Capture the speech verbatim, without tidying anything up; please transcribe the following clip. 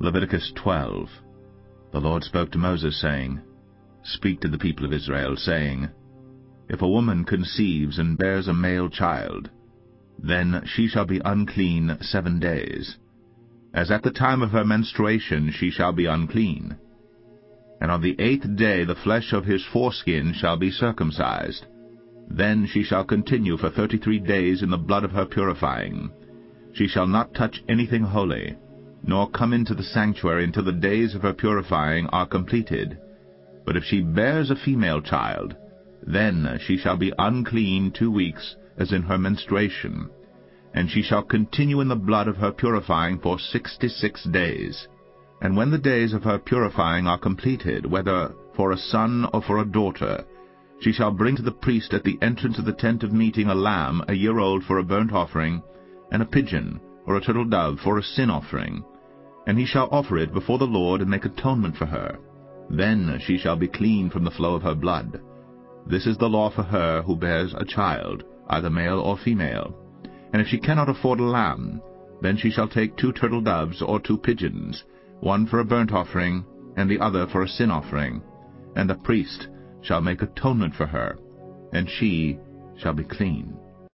Leviticus twelve. The Lord spoke to Moses, saying, Speak to the people of Israel, saying, If a woman conceives and bears a male child, then she shall be unclean seven days. As at the time of her menstruation she shall be unclean. And on the eighth day the flesh of his foreskin shall be circumcised. Then she shall continue for thirty-three days in the blood of her purifying. She shall not touch anything holy, nor come into the sanctuary until the days of her purifying are completed. But if she bears a female child, then she shall be unclean two weeks, as in her menstruation, and she shall continue in the blood of her purifying for sixty-six days. And when the days of her purifying are completed, whether for a son or for a daughter, she shall bring to the priest at the entrance of the tent of meeting a lamb a year old for a burnt offering, and a pigeon or a turtle dove for a sin offering. And he shall offer it before the Lord and make atonement for her. Then she shall be clean from the flow of her blood. This is the law for her who bears a child, either male or female. And if she cannot afford a lamb, then she shall take two turtle doves or two pigeons, one for a burnt offering, and the other for a sin offering. And the priest shall make atonement for her, and she shall be clean.